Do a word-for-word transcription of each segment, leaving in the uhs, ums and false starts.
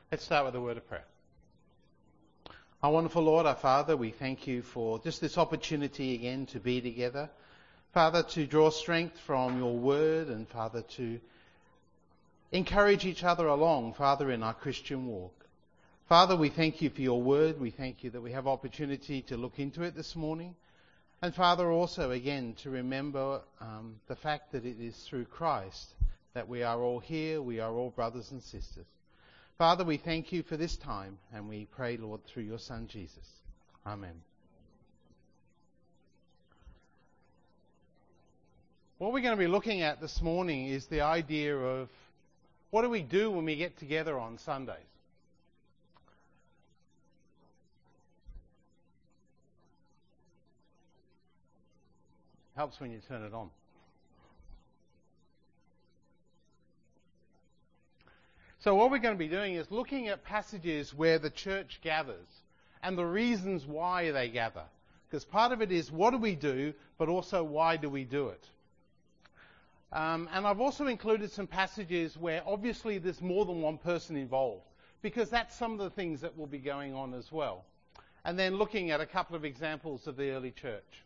Let's start with a word of prayer. Our wonderful Lord, our Father, we thank you for just this opportunity again to be together. Father, to draw strength from your word and, Father, to encourage each other along, Father, in our Christian walk. Father, we thank you for your word. We thank you that we have opportunity to look into it this morning. And, Father, also, again, to remember um, the fact that it is through Christ that we are all here, we are all brothers and sisters. Father, we thank you for this time, and we pray, Lord, through your Son, Jesus. Amen. What we're going to be looking at this morning is the idea of what do we do when we get together on Sundays? Helps when you turn it on. So what we're going to be doing is looking at passages where the church gathers and the reasons why they gather. Because part of it is what do we do, but also why do we do it? Um, and I've also included some passages where obviously there's more than one person involved, because that's some of the things that will be going on as well. And then looking at a couple of examples of the early church.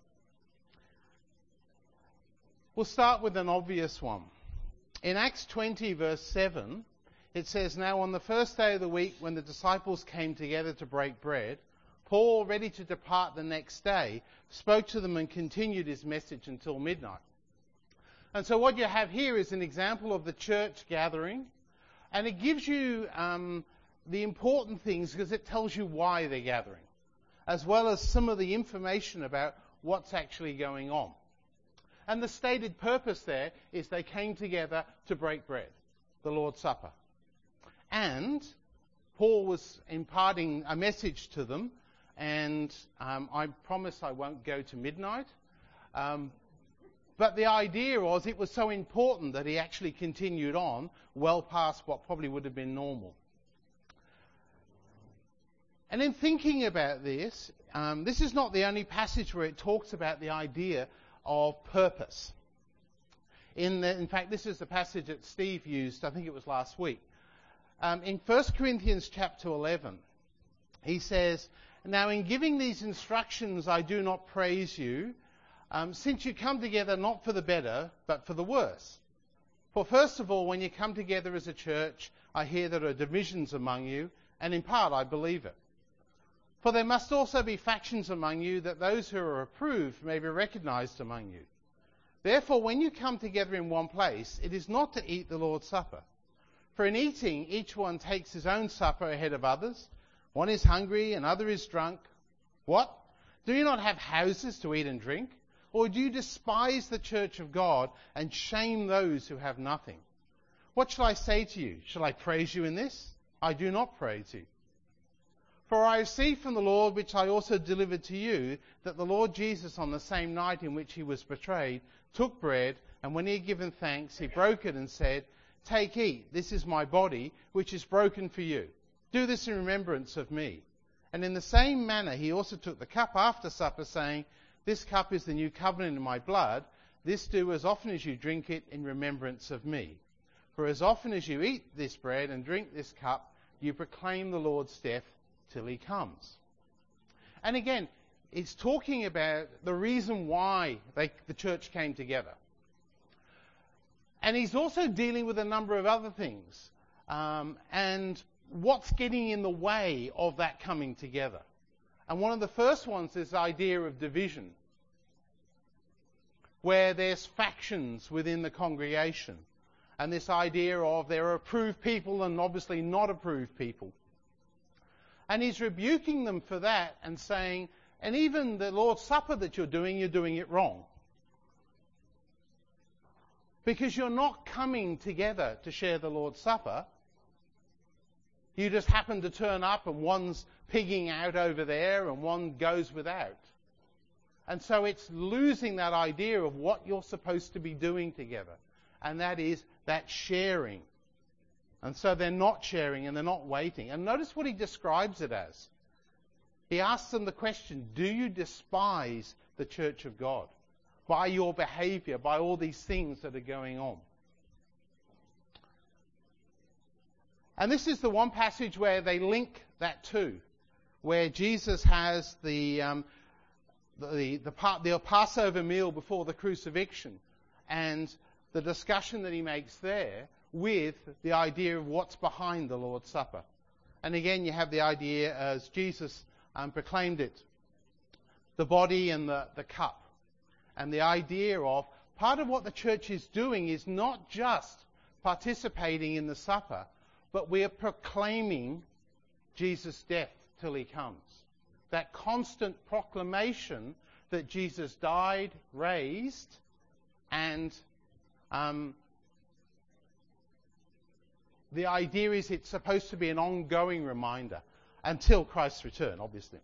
We'll start with an obvious one. In Acts twenty, verse seven, it says, "Now on the first day of the week, when the disciples came together to break bread, Paul, ready to depart the next day, spoke to them and continued his message until midnight." And so what you have here is an example of the church gathering, and it gives you um, the important things because it tells you why they're gathering, as well as some of the information about what's actually going on. And the stated purpose there is they came together to break bread, the Lord's Supper. And Paul was imparting a message to them, and um, I promise I won't go to midnight. Um, but the idea was it was so important that he actually continued on well past what probably would have been normal. And in thinking about this, um, this is not the only passage where it talks about the idea of purpose. In, the, in fact, this is the passage that Steve used, I think it was last week. Um, in First Corinthians chapter eleven, he says, "Now in giving these instructions I do not praise you, um, since you come together not for the better, but for the worse. For first of all, when you come together as a church, I hear there are divisions among you, and in part I believe it. For there must also be factions among you, that those who are approved may be recognized among you. Therefore, when you come together in one place, it is not to eat the Lord's Supper. For in eating, each one takes his own supper ahead of others. One is hungry, another is drunk. What? Do you not have houses to eat and drink? Or do you despise the church of God and shame those who have nothing? What shall I say to you? Shall I praise you in this? I do not praise you. For I received from the Lord, which I also delivered to you, that the Lord Jesus, on the same night in which he was betrayed, took bread, and when he had given thanks, he broke it and said, 'Take, eat, this is my body, which is broken for you. Do this in remembrance of me.' And in the same manner he also took the cup after supper, saying, 'This cup is the new covenant in my blood. This do as often as you drink it in remembrance of me. For as often as you eat this bread and drink this cup, you proclaim the Lord's death till he comes.'" And again, it's talking about the reason why they, the church came together. And he's also dealing with a number of other things. Um, and what's getting in the way of that coming together. And one of the first ones is the idea of division, where there's factions within the congregation. And this idea of there are approved people and obviously not approved people. And he's rebuking them for that and saying, and even the Lord's Supper that you're doing, you're doing it wrong. Because you're not coming together to share the Lord's Supper. You just happen to turn up and one's pigging out over there and one goes without. And so it's losing that idea of what you're supposed to be doing together. And that is that sharing. And so they're not sharing and they're not waiting. And notice what he describes it as. He asks them the question, do you despise the church of God by your behavior, by all these things that are going on? And this is the one passage where they link that too, where Jesus has the um, the the, part, the Passover meal before the crucifixion, and the discussion that he makes there with the idea of what's behind the Lord's Supper. And again, you have the idea as Jesus um, proclaimed it, the body and the, the cup. And the idea of part of what the church is doing is not just participating in the supper, but we are proclaiming Jesus' death till he comes. That constant proclamation that Jesus died, raised, and um, the idea is it's supposed to be an ongoing reminder until Christ's return, obviously.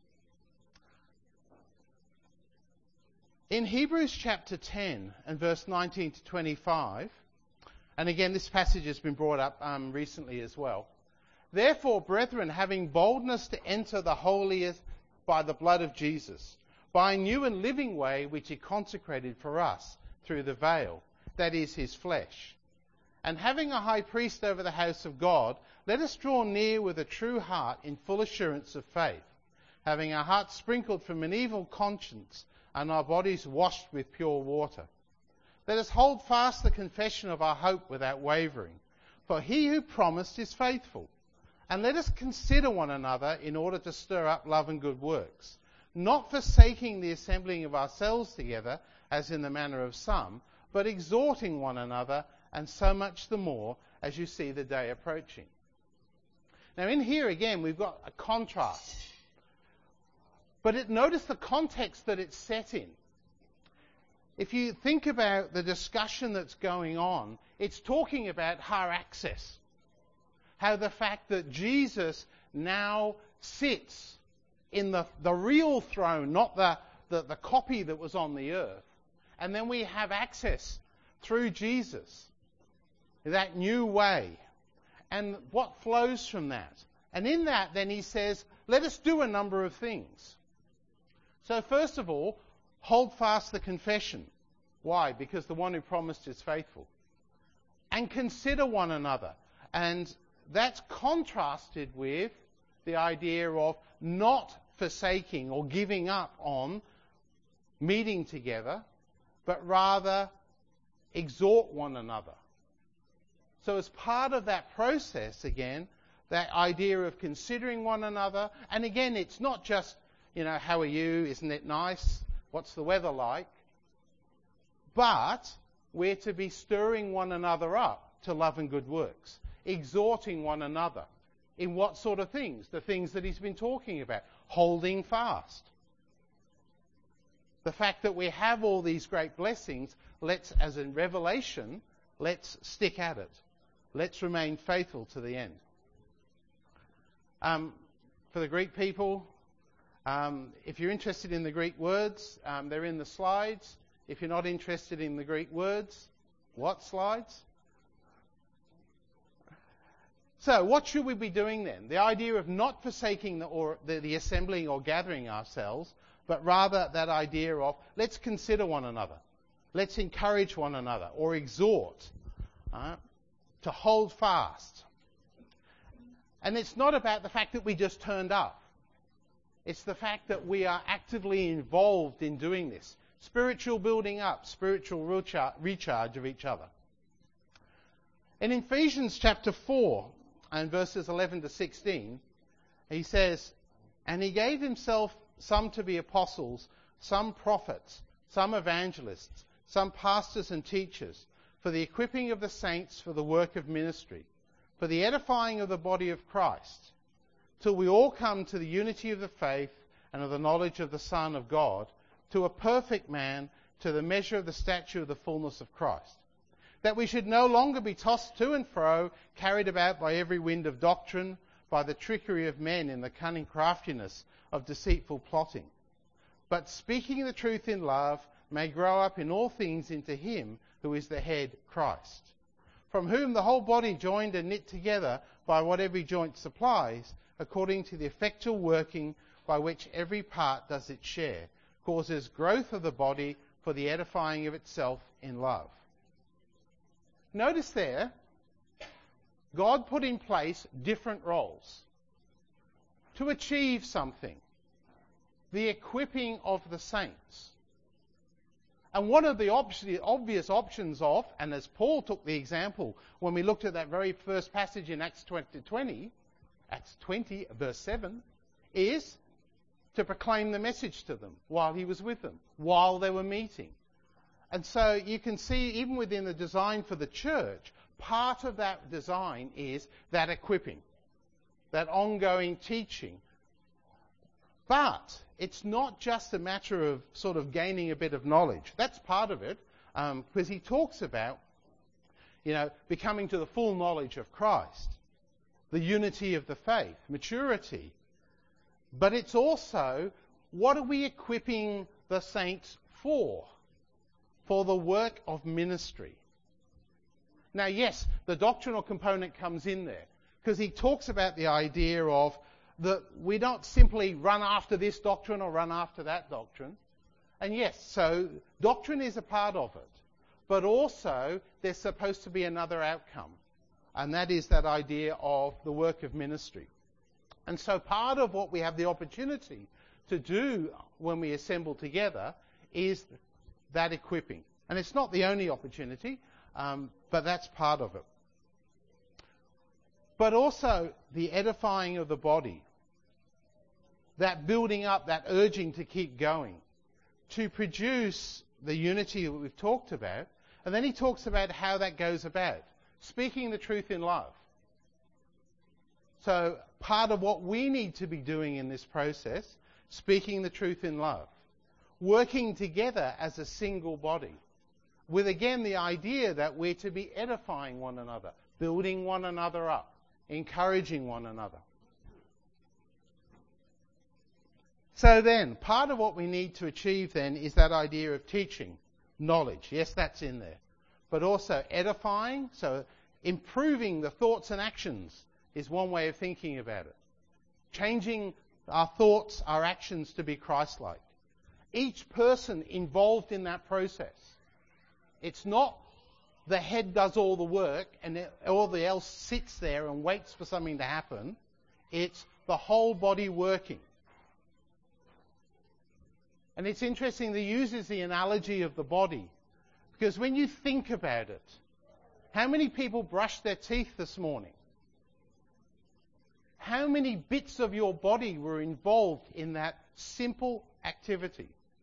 In Hebrews chapter ten and verse nineteen to twenty-five, and again this passage has been brought up um, recently as well. Therefore, brethren, having boldness to enter the holiest by the blood of Jesus, by a new and living way which he consecrated for us through the veil, that is his flesh. And having a high priest over the house of God, let us draw near with a true heart in full assurance of faith, having our hearts sprinkled from an evil conscience and our bodies washed with pure water. Let us hold fast the confession of our hope without wavering, for he who promised is faithful. And let us consider one another in order to stir up love and good works, not forsaking the assembling of ourselves together, as in the manner of some, but exhorting one another, and so much the more as you see the day approaching. Now in here again we've got a contrast. But it, notice the context that it's set in. If you think about the discussion that's going on, it's talking about our access. How the fact that Jesus now sits in the, the real throne, not the, the, the copy that was on the earth. And then we have access through Jesus. That new way. And what flows from that. And in that then he says, let us do a number of things. So first of all, hold fast the confession. Why? Because the one who promised is faithful. And consider one another. And that's contrasted with the idea of not forsaking or giving up on meeting together, but rather exhort one another. So as part of that process, again, that idea of considering one another, and again, it's not just, you know, how are you? Isn't it nice? What's the weather like? But we're to be stirring one another up to love and good works, exhorting one another. In what sort of things? The things that he's been talking about. Holding fast. The fact that we have all these great blessings, let's, as in Revelation, let's stick at it. Let's remain faithful to the end. Um, for the Greek people, um, if you're interested in the Greek words, um, they're in the slides. If you're not interested in the Greek words, what slides? So, what should we be doing then? The idea of not forsaking the, or the, the assembling or gathering ourselves, but rather that idea of let's consider one another. Let's encourage one another or exhort uh, to hold fast. And it's not about the fact that we just turned up. It's the fact that we are actively involved in doing this. Spiritual building up, spiritual recharge of each other. In Ephesians chapter four and verses eleven to sixteen, he says, and he gave himself some to be apostles, some prophets, some evangelists, some pastors and teachers, for the equipping of the saints for the work of ministry, for the edifying of the body of Christ, till we all come to the unity of the faith and of the knowledge of the Son of God, to a perfect man, to the measure of the stature of the fullness of Christ. That we should no longer be tossed to and fro, carried about by every wind of doctrine, by the trickery of men in the cunning craftiness of deceitful plotting. But speaking the truth in love, may grow up in all things into him who is the head, Christ, from whom the whole body joined and knit together by what every joint supplies, according to the effectual working by which every part does its share, causes growth of the body for the edifying of itself in love. Notice there God put in place different roles to achieve something. The equipping of the saints. And one of the ob- obvious options of, and as Paul took the example when we looked at that very first passage in Acts twenty, Acts twenty, verse seven, is to proclaim the message to them while he was with them, while they were meeting. And so you can see, even within the design for the church, part of that design is that equipping, that ongoing teaching. But it's not just a matter of sort of gaining a bit of knowledge. That's part of it, um, because he talks about, you know, becoming to the full knowledge of Christ, the unity of the faith, maturity. But it's also, what are we equipping the saints for? For the work of ministry. Now, yes, the doctrinal component comes in there, because he talks about the idea of that we don't simply run after this doctrine or run after that doctrine. And yes, so doctrine is a part of it. But also, there's supposed to be another outcome. And that is that idea of the work of ministry. And so part of what we have the opportunity to do when we assemble together is that equipping. And it's not the only opportunity, um, but that's part of it. But also the edifying of the body. That building up, that urging to keep going, to produce the unity that we've talked about. And then he talks about how that goes about. Speaking the truth in love. So part of what we need to be doing in this process, speaking the truth in love. Working together as a single body. With again the idea that we're to be edifying one another, building one another up, encouraging one another. So then, part of what we need to achieve then is that idea of teaching, knowledge. Yes, that's in there. But also edifying, so improving the thoughts and actions is one way of thinking about it. Changing our thoughts, our actions to be Christ-like. Each person involved in that process. It's not the head does all the work and all the else sits there and waits for something to happen. It's the whole body working. And it's interesting that he uses the analogy of the body. Because when you think about it, how many people brushed their teeth this morning? How many bits of your body were involved in that simple activity?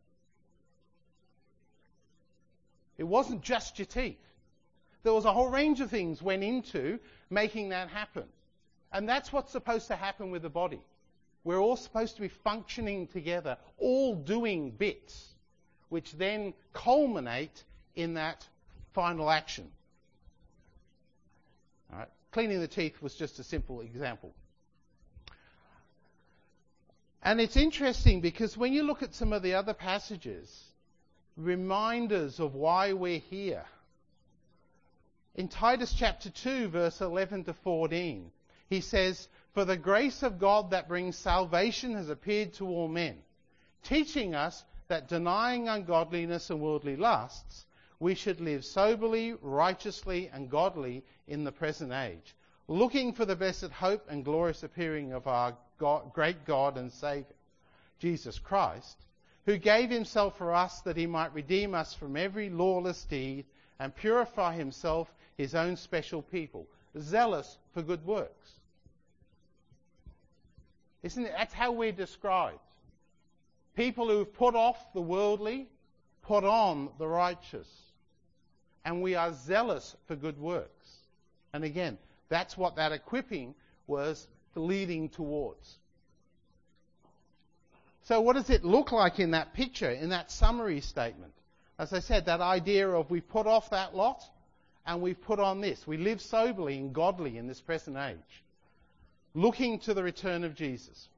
It wasn't just your teeth. There was a whole range of things went into making that happen. And that's what's supposed to happen with the body. We're all supposed to be functioning together, all doing bits, which then culminate in that final action. All right. Cleaning the teeth was just a simple example. And it's interesting because when you look at some of the other passages, reminders of why we're here. In Titus chapter two, verse eleven to fourteen, he says, "For the grace of God that brings salvation has appeared to all men, teaching us that denying ungodliness and worldly lusts, we should live soberly, righteously, and godly in the present age, looking for the blessed hope and glorious appearing of our God, great God and Saviour, Jesus Christ, who gave himself for us that he might redeem us from every lawless deed and purify himself his own special people, zealous for good works." Isn't it? That's how we're described. People who've put off the worldly, put on the righteous. And we are zealous for good works. And again, that's what that equipping was leading towards. So what does it look like in that picture, in that summary statement? As I said, that idea of we put off that lot and we've put on this. We live soberly and godly in this present age, looking to the return of Jesus.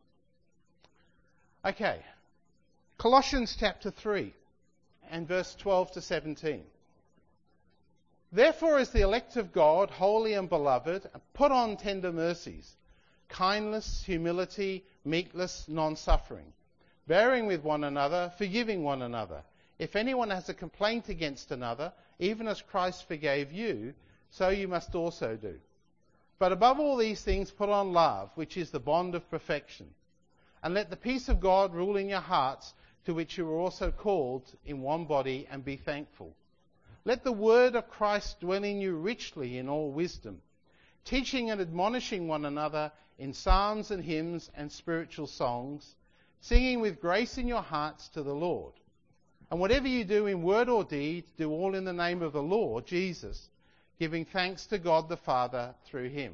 Okay, Colossians chapter three and verse twelve to seventeen. "Therefore, as the elect of God, holy and beloved, put on tender mercies, kindness, humility, meekness, non-suffering, bearing with one another, forgiving one another. If anyone has a complaint against another, even as Christ forgave you, so you must also do. But above all these things, put on love, which is the bond of perfection. And let the peace of God rule in your hearts, to which you were also called in one body, and be thankful. Let the word of Christ dwell in you richly in all wisdom, teaching and admonishing one another in psalms and hymns and spiritual songs, singing with grace in your hearts to the Lord. And whatever you do in word or deed, do all in the name of the Lord Jesus, giving thanks to God the Father through him.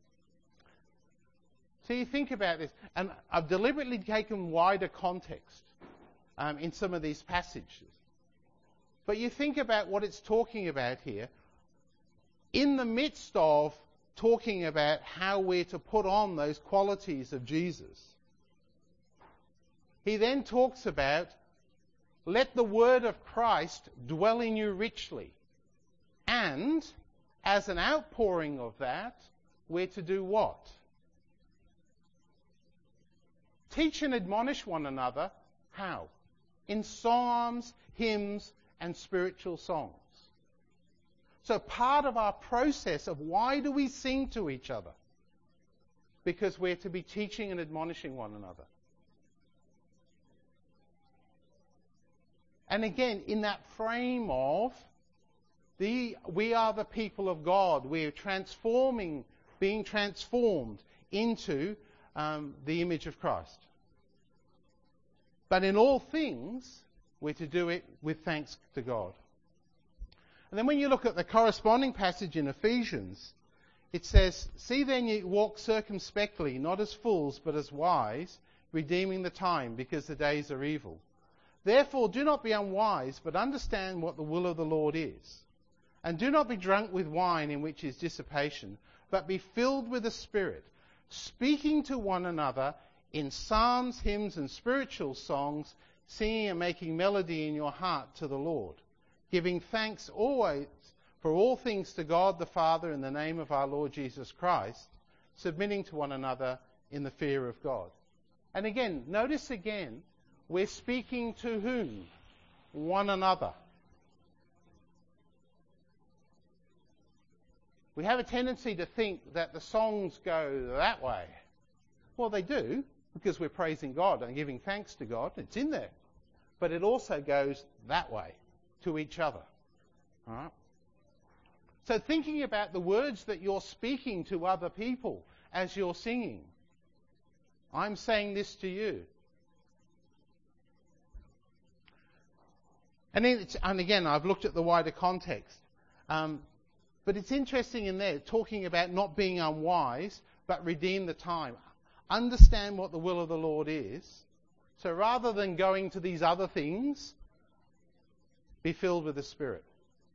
So you think about this, and I've deliberately taken wider context um, in some of these passages. But you think about what it's talking about here. In the midst of talking about how we're to put on those qualities of Jesus, he then talks about, let the word of Christ dwell in you richly. And as an outpouring of that, we're to do what? Teach and admonish one another. How? In psalms, hymns, and spiritual songs. So part of our process of why do we sing to each other? Because we're to be teaching and admonishing one another. And again, in that frame of the, we are the people of God. We're transforming, being transformed into um, the image of Christ. But in all things, we're to do it with thanks to God. And then when you look at the corresponding passage in Ephesians, it says, see then ye walk circumspectly, not as fools, but as wise, redeeming the time, because the days are evil. Therefore do not be unwise, but understand what the will of the Lord is. And do not be drunk with wine, in which is dissipation, but be filled with the Spirit, speaking to one another in psalms, hymns, and spiritual songs, singing and making melody in your heart to the Lord, giving thanks always for all things to God the Father in the name of our Lord Jesus Christ, submitting to one another in the fear of God. And again, notice again, we're speaking to whom? One another. We have a tendency to think that the songs go that way. Well, they do, because we're praising God and giving thanks to God. It's in there. But it also goes that way, to each other. All right? So thinking about the words that you're speaking to other people as you're singing. I'm saying this to you. And, it's, and again, I've looked at the wider context. Um, but it's interesting in there, talking about not being unwise, but redeem the time. Understand what the will of the Lord is. So rather than going to these other things, be filled with the Spirit.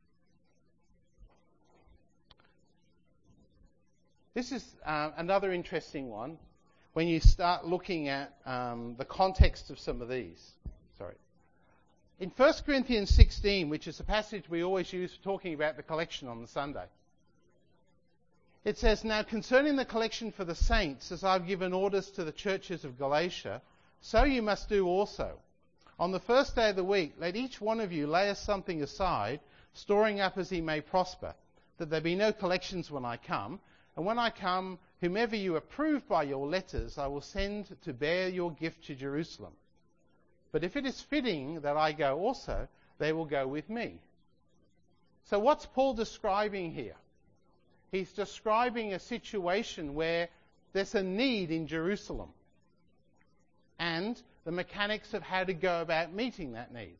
This is uh, another interesting one when you start looking at um, the context of some of these. Sorry. In First Corinthians sixteen, which is a passage we always use for talking about the collection on the Sunday, it says, now concerning the collection for the saints, as I've given orders to the churches of Galatia, so you must do also. On the first day of the week, let each one of you lay something aside, storing up as he may prosper, that there be no collections when I come. And when I come, whomever you approve by your letters, I will send to bear your gift to Jerusalem. But if it is fitting that I go also, they will go with me. So what's Paul describing here? He's describing a situation where there's a need in Jerusalem and the mechanics of how to go about meeting that need.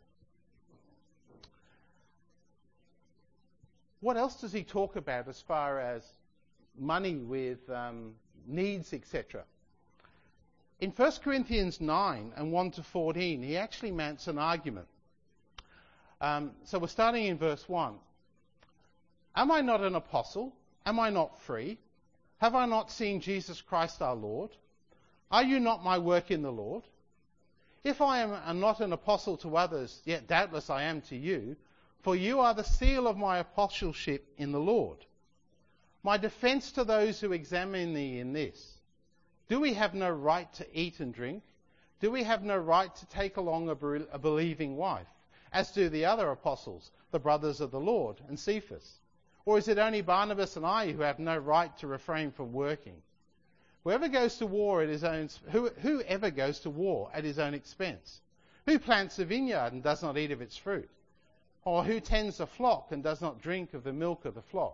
What else does he talk about as far as money with um, needs, et cetera? In First Corinthians nine and one to fourteen, he actually mounts an argument. Um, so we're starting in verse one. Am I not an apostle? Am I not free? Have I not seen Jesus Christ our Lord? Are you not my work in the Lord? If I am not an apostle to others, yet doubtless I am to you, for you are the seal of my apostleship in the Lord. My defense to those who examine me in this: do we have no right to eat and drink? Do we have no right to take along a, be- a believing wife, as do the other apostles, the brothers of the Lord, and Cephas? Or is it only Barnabas and I who have no right to refrain from working? Whoever goes to war at his own, who, whoever goes to war at his own expense? Who plants a vineyard and does not eat of its fruit? Or who tends a flock and does not drink of the milk of the flock?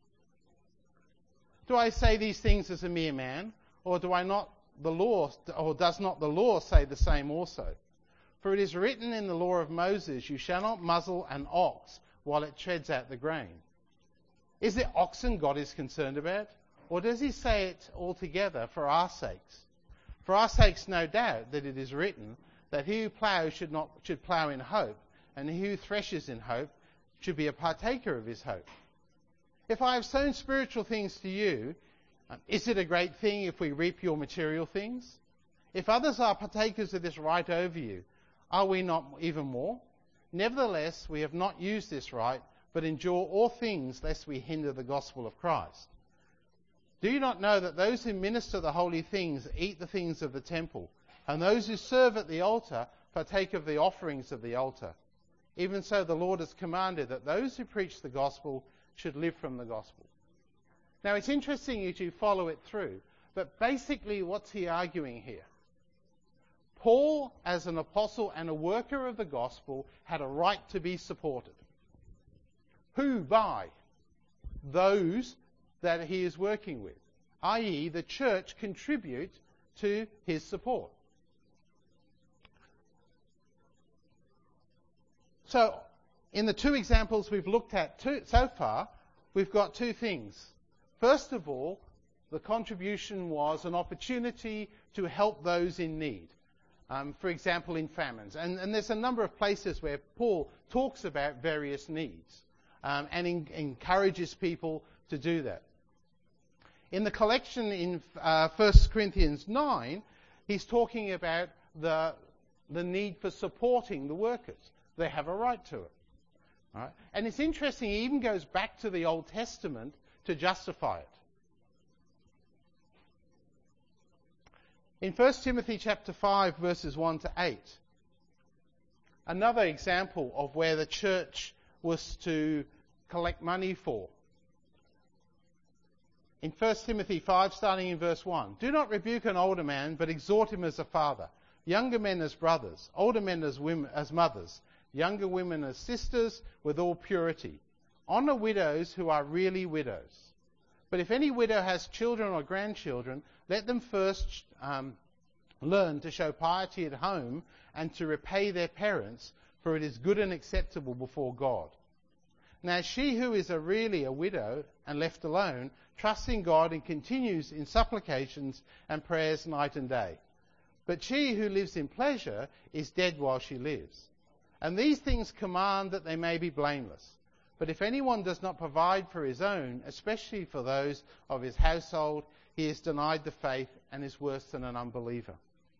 Do I say these things as a mere man, or do I not the law, or does not the law say the same also? For it is written in the law of Moses, you shall not muzzle an ox while it treads out the grain. Is it oxen God is concerned about? Or does he say it altogether for our sakes? For our sakes, no doubt, that it is written that he who ploughs should not should plough in hope, and he who threshes in hope should be a partaker of his hope. If I have sown spiritual things to you, um, is it a great thing if we reap your material things? If others are partakers of this right over you, are we not even more? Nevertheless, we have not used this right, but endure all things lest we hinder the gospel of Christ. Do you not know that those who minister the holy things eat the things of the temple, and those who serve at the altar partake of the offerings of the altar? Even so the Lord has commanded that those who preach the gospel should live from the gospel. Now it's interesting as you follow it through, but basically what's he arguing here? Paul, as an apostle and a worker of the gospel, had a right to be supported. Who by? Those that he is working with, that is the church contribute to his support. So, in the two examples we've looked at two, so far, we've got two things. First of all, the contribution was an opportunity to help those in need. Um, for example, in famines. And, and there's a number of places where Paul talks about various needs um, and in, encourages people to do that. In the collection in uh, First Corinthians nine, he's talking about the, the need for supporting the workers. They have a right to it. All right? And it's interesting, he even goes back to the Old Testament to justify it. In First Timothy chapter five, verses one to eight, another example of where the church was to collect money for. In First Timothy five, starting in verse one, do not rebuke an older man, but exhort him as a father, younger men as brothers, older men as women, as mothers, younger women as sisters, with all purity. Honour widows who are really widows. But if any widow has children or grandchildren, let them first um, learn to show piety at home and to repay their parents, for it is good and acceptable before God. Now she who is a really a widow and left alone, trusts in God and continues in supplications and prayers night and day. But she who lives in pleasure is dead while she lives. And these things command that they may be blameless. But if anyone does not provide for his own, especially for those of his household, he is denied the faith and is worse than an unbeliever.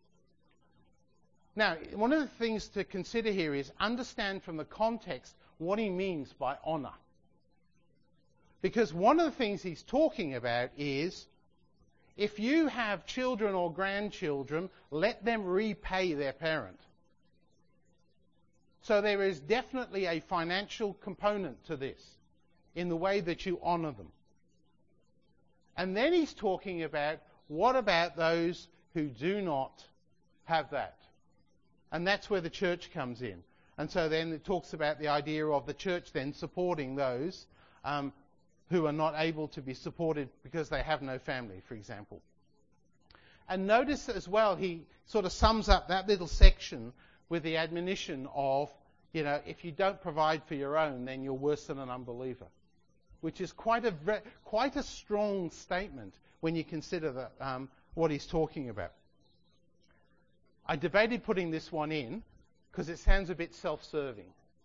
Now, one of the things to consider here is understand from the context what he means by honour. Because one of the things he's talking about is, if you have children or grandchildren, let them repay their parent. So there is definitely a financial component to this, in the way that you honour them. And then he's talking about, what about those who do not have that? And that's where the church comes in. And so then it talks about the idea of the church then supporting those um, who are not able to be supported because they have no family, for example. And notice as well, he sort of sums up that little section with the admonition of, you know, if you don't provide for your own, then you're worse than an unbeliever. Which is quite a quite a strong statement when you consider that, um, what he's talking about. I debated putting this one in because it sounds a bit self-serving.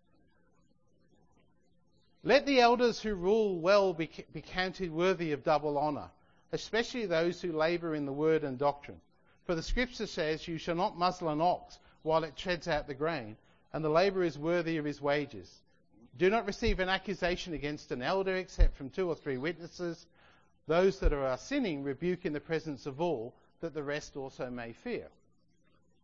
Let the elders who rule well be, be counted worthy of double honour, especially those who labour in the word and doctrine. For the scripture says, you shall not muzzle an ox while it treads out the grain, and the labourer is worthy of his wages. Do not receive an accusation against an elder except from two or three witnesses. Those that are sinning rebuke in the presence of all, that the rest also may fear.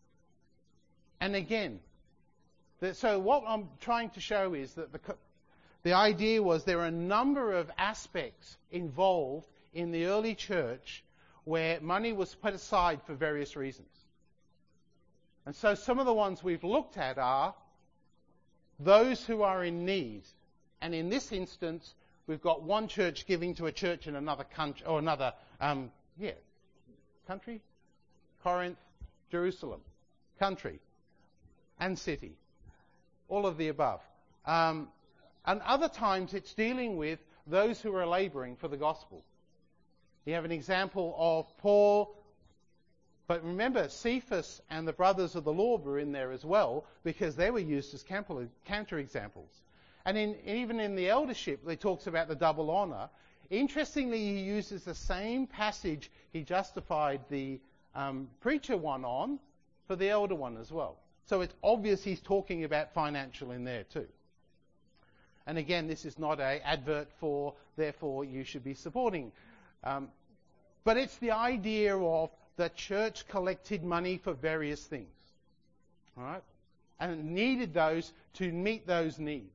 And again, the, so what I'm trying to show is that the, the idea was there are a number of aspects involved in the early church where money was put aside for various reasons. And so some of the ones we've looked at are those who are in need. And in this instance, we've got one church giving to a church in another country, or another, um, yeah, country? Corinth, Jerusalem, country, and city. All of the above. Um, and other times it's dealing with those who are labouring for the gospel. You have an example of Paul, but remember, Cephas and the brothers of the Lord were in there as well, because they were used as counter-examples. And in, even in the eldership, it talks about the double honour. Interestingly, he uses the same passage he justified the um, preacher one on for the elder one as well. So it's obvious he's talking about financial in there too. And again, this is not an advert for, therefore you should be supporting. Um, but it's the idea of the church collected money for various things. All right? And needed those to meet those needs.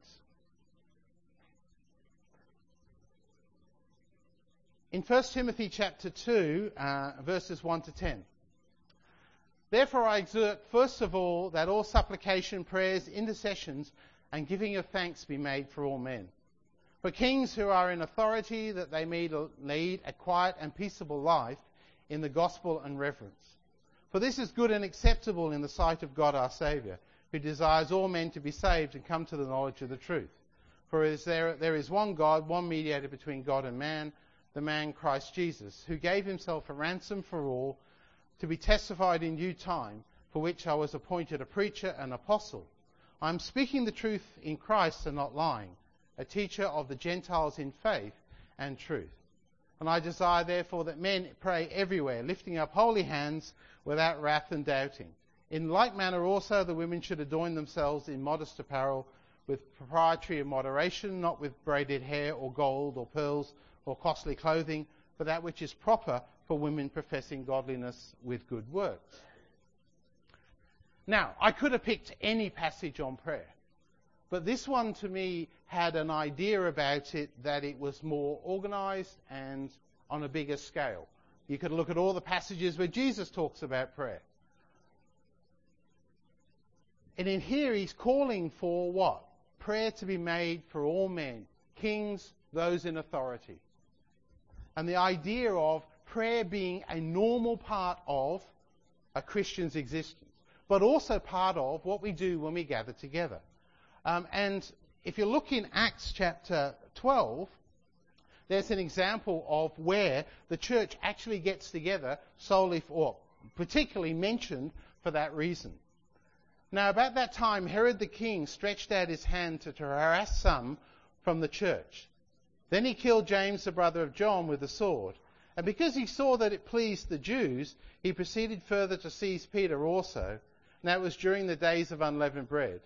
In First Timothy chapter two, uh, verses one to ten. Therefore I exhort, first of all, that all supplication, prayers, intercessions, and giving of thanks be made for all men. For kings who are in authority, that they may lead a quiet and peaceable life in the gospel and reverence. For this is good and acceptable in the sight of God our Saviour, who desires all men to be saved and come to the knowledge of the truth. For is there, there is one God, one mediator between God and man, the man Christ Jesus, who gave himself a ransom for all, to be testified in due time, for which I was appointed a preacher and apostle. I am speaking the truth in Christ and not lying, a teacher of the Gentiles in faith and truth. And I desire therefore that men pray everywhere, lifting up holy hands without wrath and doubting. In like manner also the women should adorn themselves in modest apparel, with propriety and moderation, not with braided hair or gold or pearls or costly clothing, but that which is proper for women professing godliness with good works. Now, I could have picked any passage on prayer, but this one to me had an idea about it that it was more organised and on a bigger scale. You could look at all the passages where Jesus talks about prayer. And in here he's calling for what? Prayer to be made for all men, kings, those in authority. And the idea of prayer being a normal part of a Christian's existence, but also part of what we do when we gather together. Um, and if you look in Acts chapter twelve, there's an example of where the church actually gets together solely for, or particularly mentioned for that reason. Now, about that time, Herod the king stretched out his hand to, to harass some from the church. Then he killed James, the brother of John, with a sword. And because he saw that it pleased the Jews, he proceeded further to seize Peter also. Now it was during the days of unleavened bread.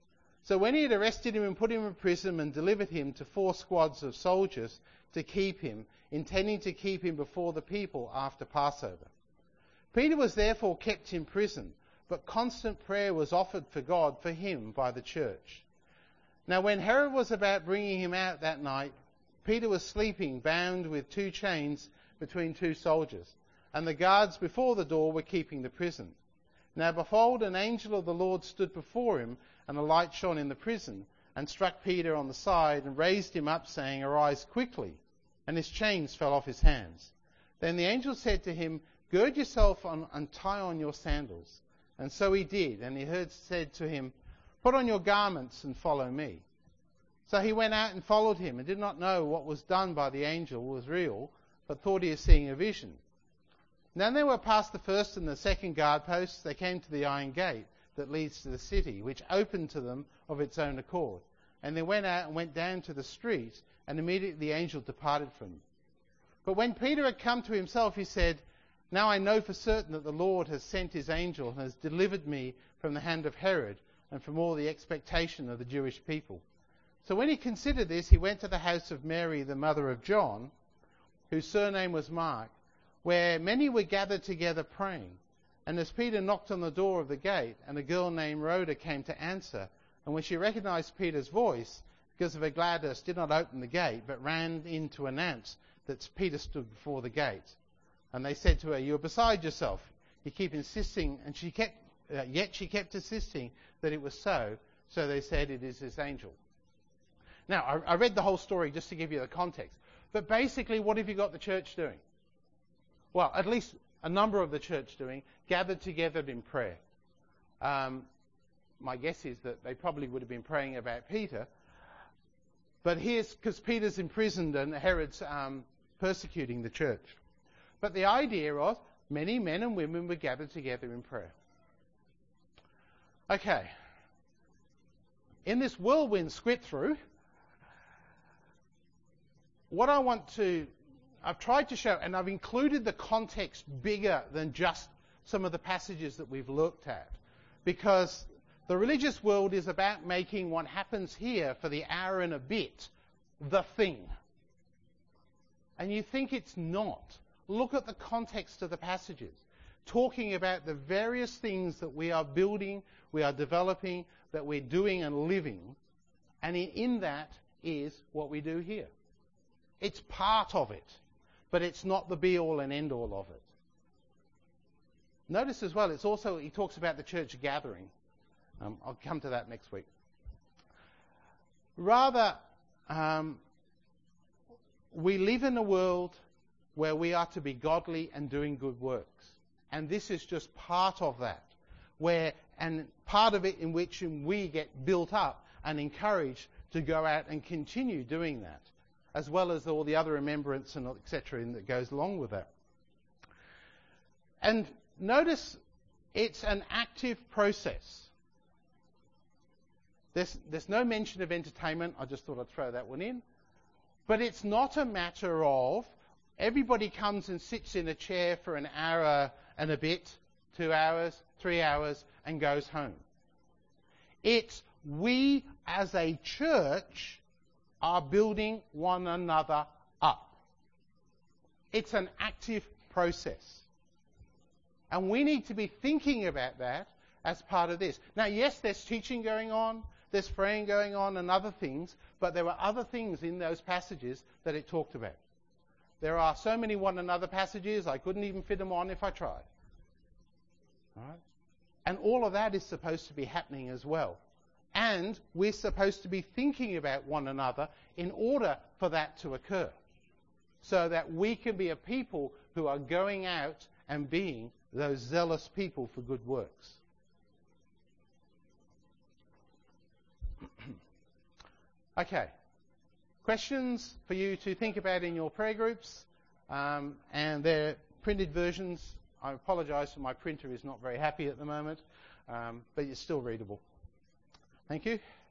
So when he had arrested him and put him in prison and delivered him to four squads of soldiers to keep him, intending to keep him before the people after Passover. Peter was therefore kept in prison, but constant prayer was offered for God for him by the church. Now when Herod was about bringing him out that night, Peter was sleeping, bound with two chains between two soldiers, and the guards before the door were keeping the prison. Now behold, an angel of the Lord stood before him, and a light shone in the prison, and struck Peter on the side, and raised him up, saying, Arise quickly. And his chains fell off his hands. Then the angel said to him, Gird yourself on, and tie on your sandals. And so he did, and he heard said to him, Put on your garments and follow me. So he went out and followed him, and did not know what was done by the angel was real, but thought he was seeing a vision. Then they were past the first and the second guard posts. They came to the iron gate that leads to the city, which opened to them of its own accord. And they went out and went down to the street, and immediately the angel departed from them. But when Peter had come to himself, he said, Now I know for certain that the Lord has sent his angel and has delivered me from the hand of Herod and from all the expectation of the Jewish people. So when he considered this, he went to the house of Mary, the mother of John, whose surname was Mark, where many were gathered together praying. And as Peter knocked on the door of the gate, and a girl named Rhoda came to answer, and when she recognized Peter's voice, because of her gladness, did not open the gate, but ran in to announce that Peter stood before the gate. And they said to her, "You are beside yourself. You keep insisting," and she kept, uh, yet she kept insisting that it was so. So they said, "It is this angel." Now, I, I read the whole story just to give you the context. But basically, what have you got the church doing? Well, at least a number of the church doing, gathered together in prayer. Um, my guess is that they probably would have been praying about Peter. But here's, because Peter's imprisoned and Herod's um, persecuting the church. But the idea was many men and women were gathered together in prayer. Okay. In this whirlwind script through, what I want to, I've tried to show, and I've included the context bigger than just some of the passages that we've looked at, because the religious world is about making what happens here for the hour and a bit the thing. And you think it's not. Look at the context of the passages, talking about the various things that we are building, we are developing, that we're doing and living, and in that is what we do here. It's part of it, but it's not the be-all and end-all of it. Notice as well, it's also, he talks about the church gathering. Um, I'll come to that next week. Rather, um, we live in a world where we are to be godly and doing good works. And this is just part of that, where, and part of it in which we get built up and encouraged to go out and continue doing that, as well as all the other remembrance and et cetera that goes along with that. And notice it's an active process. There's, there's no mention of entertainment. I just thought I'd throw that one in. But it's not a matter of everybody comes and sits in a chair for an hour and a bit, two hours, three hours, and goes home. It's we as a church are building one another up. It's an active process. And we need to be thinking about that as part of this. Now, yes, there's teaching going on, there's praying going on and other things, but there were other things in those passages that it talked about. There are so many one another passages, I couldn't even fit them on if I tried. All right? And all of that is supposed to be happening as well. And we're supposed to be thinking about one another in order for that to occur, so that we can be a people who are going out and being those zealous people for good works. Okay. Questions for you to think about in your prayer groups, um, and they're printed versions. I apologise for my printer is not very happy at the moment, um, but it's still readable. Thank you.